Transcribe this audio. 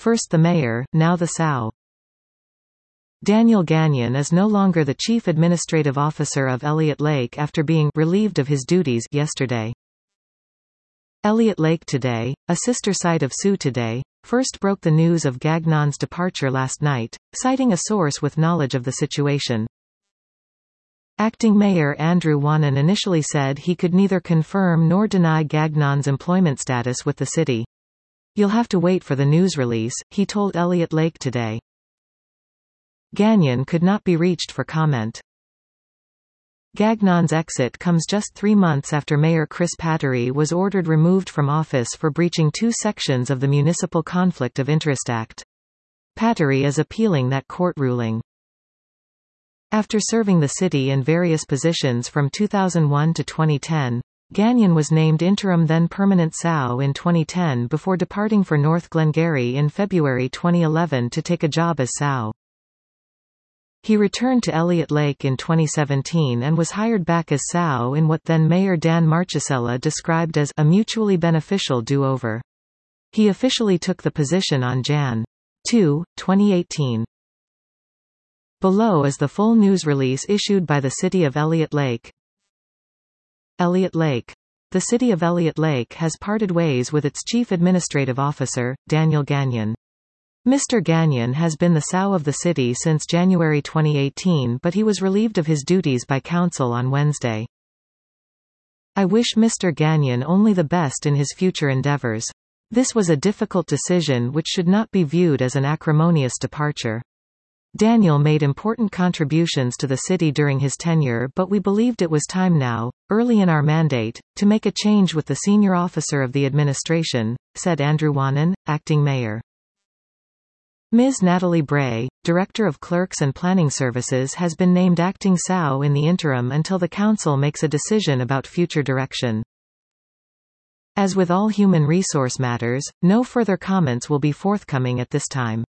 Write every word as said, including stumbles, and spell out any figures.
first the mayor, now the S A O. Daniel Gagnon is no longer the chief administrative officer of Elliott Lake after being relieved of his duties yesterday. Elliott Lake Today, a sister site of Sioux Today, first broke the news of Gagnon's departure last night, citing a source with knowledge of the situation. Acting Mayor Andrew Wanan initially said he could neither confirm nor deny Gagnon's employment status with the city. "You'll have to wait for the news release," he told Elliott Lake Today. Gagnon could not be reached for comment. Gagnon's exit comes just three months after Mayor Chris Pattery was ordered removed from office for breaching two sections of the Municipal Conflict of Interest Act. Pattery is appealing that court ruling. After serving the city in various positions from two thousand one to twenty ten, Gagnon was named interim then permanent S A O in twenty ten before departing for North Glengarry in February twenty eleven to take a job as S A O. He returned to Elliott Lake in twenty seventeen and was hired back as S A O in what then Mayor Dan Marchesella described as a mutually beneficial do-over. He officially took the position on January second, twenty eighteen. Below is the full news release issued by the City of Elliott Lake. Elliott Lake. The City of Elliott Lake has parted ways with its Chief Administrative Officer, Daniel Gagnon. Mister Gagnon has been the S A O of the city since January twenty eighteen, but he was relieved of his duties by council on Wednesday. "I wish Mister Gagnon only the best in his future endeavors. This was a difficult decision which should not be viewed as an acrimonious departure. Daniel made important contributions to the city during his tenure, but we believed it was time now, early in our mandate, to make a change with the senior officer of the administration," said Andrew Wanan, acting mayor. Miz Natalie Bray, Director of Clerks and Planning Services, has been named acting S A O in the interim until the Council makes a decision about future direction. As with all human resource matters, no further comments will be forthcoming at this time.